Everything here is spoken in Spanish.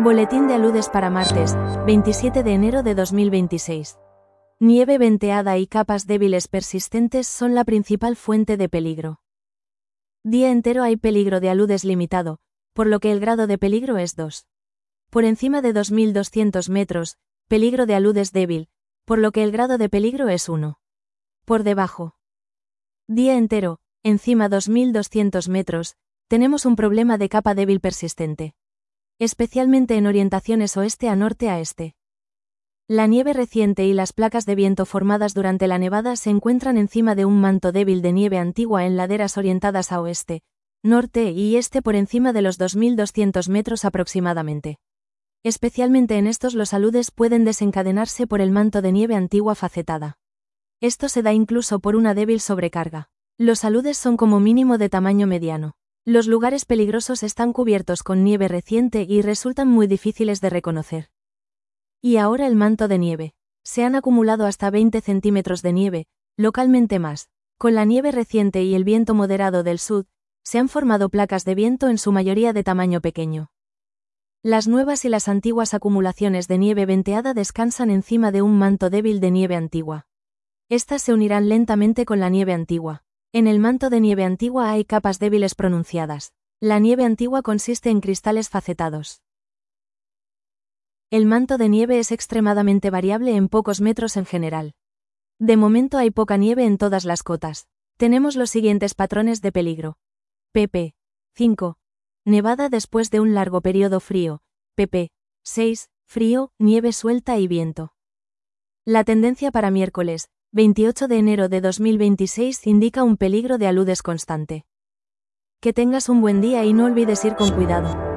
Boletín de aludes para martes, 27 de enero de 2026. Nieve venteada y capas débiles persistentes son la principal fuente de peligro. Día entero hay peligro de aludes limitado, por lo que el grado de peligro es 2. Por encima de 2.200 metros, peligro de aludes débil, por lo que el grado de peligro es 1. Por debajo. Día entero, encima 2.200 metros, tenemos un problema de capa débil persistente. Especialmente en orientaciones oeste a norte a este. La nieve reciente y las placas de viento formadas durante la nevada se encuentran encima de un manto débil de nieve antigua en laderas orientadas a oeste, norte y este por encima de los 2.200 metros aproximadamente. Especialmente en estos los aludes pueden desencadenarse por el manto de nieve antigua facetada. Esto se da incluso por una débil sobrecarga. Los aludes son como mínimo de tamaño mediano. Los lugares peligrosos están cubiertos con nieve reciente y resultan muy difíciles de reconocer. Y ahora el manto de nieve. Se han acumulado hasta 20 centímetros de nieve, localmente más. Con la nieve reciente y el viento moderado del sur, se han formado placas de viento en su mayoría de tamaño pequeño. Las nuevas y las antiguas acumulaciones de nieve venteada descansan encima de un manto débil de nieve antigua. Estas se unirán lentamente con la nieve antigua. En el manto de nieve antigua hay capas débiles pronunciadas. La nieve antigua consiste en cristales facetados. El manto de nieve es extremadamente variable en pocos metros en general. De momento hay poca nieve en todas las cotas. Tenemos los siguientes patrones de peligro. pp. 5. Nevada después de un largo periodo frío. pp. 6. Frío, nieve suelta y viento. La tendencia para miércoles, 28 de enero de 2026 indica un peligro de aludes constante. Que tengas un buen día y no olvides ir con cuidado.